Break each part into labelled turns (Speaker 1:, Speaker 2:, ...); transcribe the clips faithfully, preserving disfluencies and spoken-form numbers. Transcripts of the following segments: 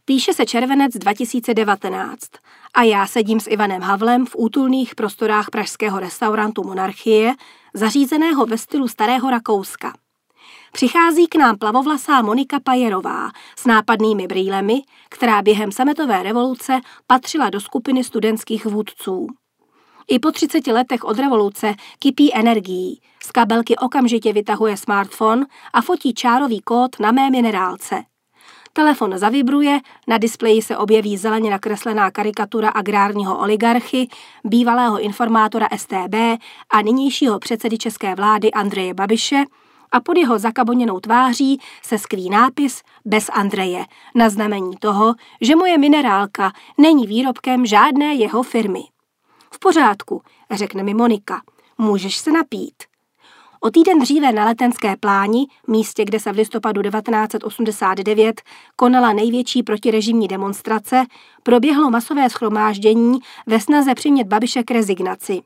Speaker 1: Píše se červenec dva tisíce devatenáct a já sedím s Ivanem Havlem v útulných prostorách pražského restaurantu Monarchie, zařízeného ve stylu starého Rakouska. Přichází k nám plavovlasá Monika Pajerová s nápadnými brýlemi, která během sametové revoluce patřila do skupiny studentských vůdců. I po třiceti letech od revoluce kypí energií, z kabelky okamžitě vytahuje smartphone a fotí čárový kód na mé minerálce. Telefon zavibruje, na displeji se objeví zeleně nakreslená karikatura agrárního oligarchy, bývalého informátora S T B a nynějšího předsedy české vlády Andreje Babiše a pod jeho zakaboněnou tváří se skrý nápis Bez Andreje, na znamení toho, že moje minerálka není výrobkem žádné jeho firmy. V pořádku, řekne mi Monika, můžeš se napít. O týden dříve na Letenské pláni, místě, kde se v listopadu devatenáct set osmdesát devět konala největší protirežimní demonstrace, proběhlo masové shromáždění ve snaze přimět Babiše k rezignaci.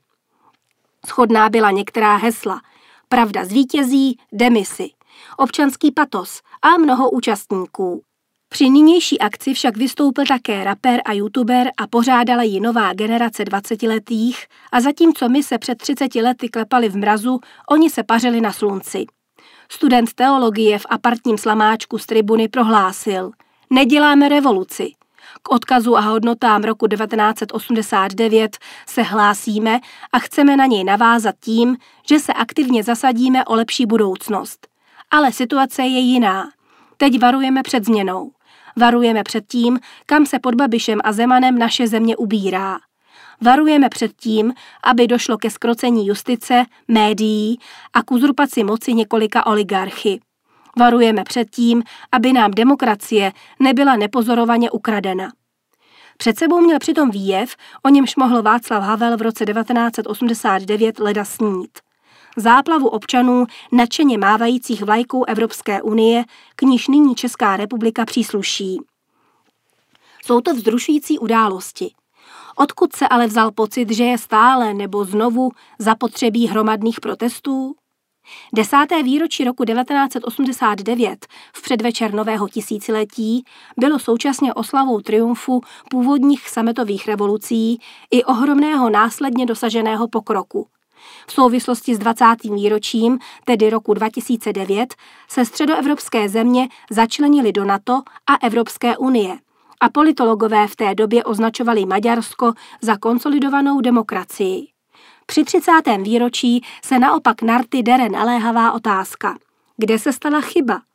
Speaker 1: Shodná byla některá hesla: Pravda zvítězí, demisi, občanský patos a mnoho účastníků. Při nynější akci však vystoupil také rapper a youtuber a pořádala ji nová generace dvacetiletých a zatímco my se před třiceti lety klepali v mrazu, oni se pařili na slunci. Student teologie v apartním slamáčku z tribuny prohlásil: Neděláme revoluci. K odkazu a hodnotám roku devatenáct set osmdesát devět se hlásíme a chceme na něj navázat tím, že se aktivně zasadíme o lepší budoucnost. Ale situace je jiná. Teď varujeme před změnou. Varujeme před tím, kam se pod Babišem a Zemanem naše země ubírá. Varujeme před tím, aby došlo ke zkrocení justice, médií a k uzurpaci moci několika oligarchy. Varujeme před tím, aby nám demokracie nebyla nepozorovaně ukradena. Před sebou měl přitom výjev, o němž mohl Václav Havel v roce devatenáct set osmdesát devět leda snít. Záplavu občanů nadšeně mávajících vlajkou Evropské unie, k níž nyní Česká republika přísluší. Jsou to vzrušující události. Odkud se ale vzal pocit, že je stále nebo znovu zapotřebí hromadných protestů? Desáté výročí roku devatenáct set osmdesát devět v předvečer nového tisíciletí bylo současně oslavou triumfu původních sametových revolucí i ohromného následně dosaženého pokroku. V souvislosti s dvacátým výročím, tedy roku dva tisíce devět, se středoevropské země začlenily do NATO a Evropské unie a politologové v té době označovali Maďarsko za konsolidovanou demokracii. Při třicátém výročí se naopak na rty dere naléhavá otázka. Kde se stala chyba?